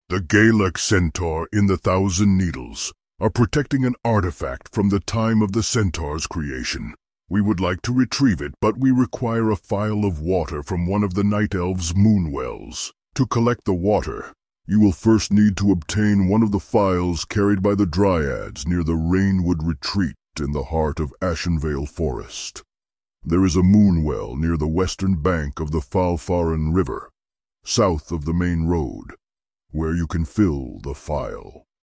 The Galek Centaur in the Thousand Needles are protecting an artifact from the time of the Centaur's creation. We would like to retrieve it, but we require a phial of water from one of the Night Elves' moon wells. To collect the water, you will first need to obtain one of the phials carried by the Dryads near the Rainwood Retreat in the heart of Ashenvale Forest. There is a moon well near the western bank of the Falfaran River, south of the main road, where you can fill the phial.